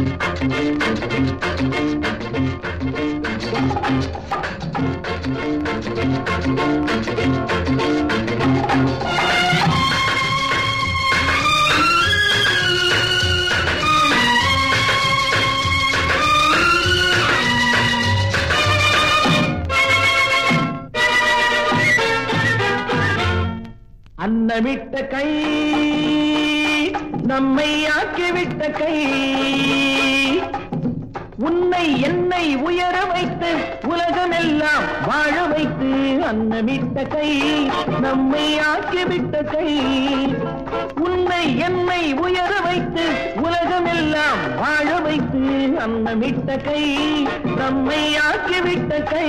அன்னமிட்ட கை நம்மை ஆக்கிவிட்ட கை, உன்னை என்னை உயர வைத்து உலகமெல்லாம் வாழ வைத்து அன்னமிட்ட கை நம்மை ஆக்கிவிட்ட கை, உன்னை என்னை உயர வைத்து உலகமெல்லாம் வாழ வைத்து அன்னமிட்ட கை நம்மை ஆக்கிவிட்ட கை.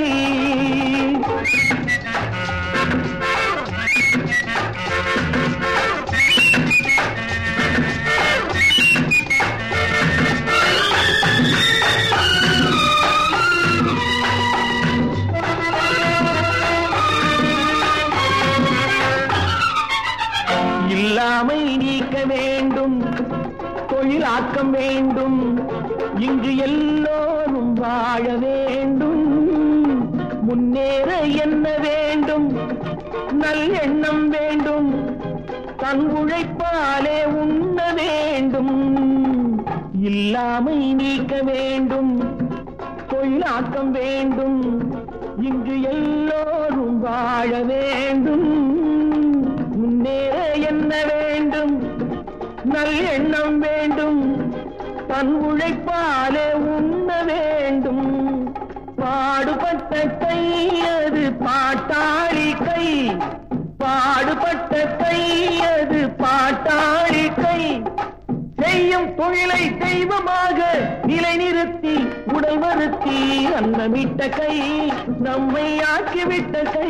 இல்லாமை நீக்க வேண்டும், தொழிலாக்கம் வேண்டும், இங்கு எல்லோரும் வாழ வேண்டும், முன்னேற என்ன வேண்டும், நல்லெண்ணம் வேண்டும், தன் உழைப்பாலே உண்ண வேண்டும். இல்லாமை நீக்க வேண்டும், தொழிலாக்கம் வேண்டும், இங்கு எல்லோரும் வாழ வேண்டும், முன்னேற என்ன வேண்டும், நல்லெண்ணம் வேண்டும், தன் உழைப்பாலே உண்ண வேண்டும். பாடுபட்ட கை அது பாட்டாளி கை, பாடுபட்ட கை அது பாட்டாளி கை, செய்யும் தொழிலை தெய்வமாக நிலைநிறுத்தி உடல் வருத்தி அன்னமிட்ட கை நம்மை ஆக்கிவிட்ட கை.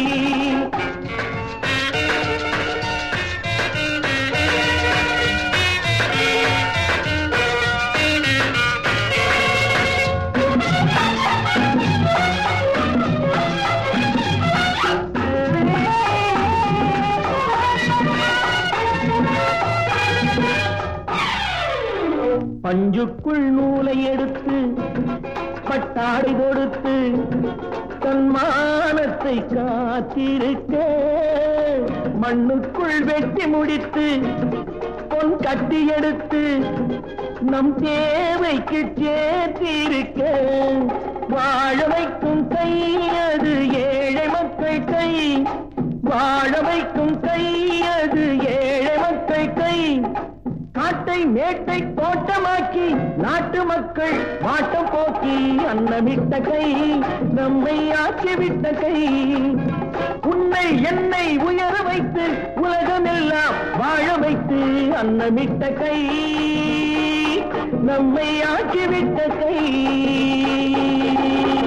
பஞ்சுக்குள் நூலை எடுத்து பட்டாடை கொடுத்து தன்மானத்தை காத்திருக்க, மண்ணுக்குள் வெட்டி முடித்து பொன் கட்டி எடுத்து நம் தேவைக்கு சேர்த்திருக்க, வாழ வைக்கும் கை அது ஏழை மக்கள் கை, வாழ வைக்கும் கை அது ஏழை மக்கள் கை, காட்டை மேட்டை தோட்டமாக்கி நாட்டு மக்கள் வாட்டம் போக்கி அன்னமிட்ட கை நம்மை ஆக்கிவிட்ட கை, உன்னை என்னை உயர வைத்து உலகமெல்லாம் வாழ வைத்து அன்னமிட்ட கை நம்மை ஆக்கிவிட்ட கை.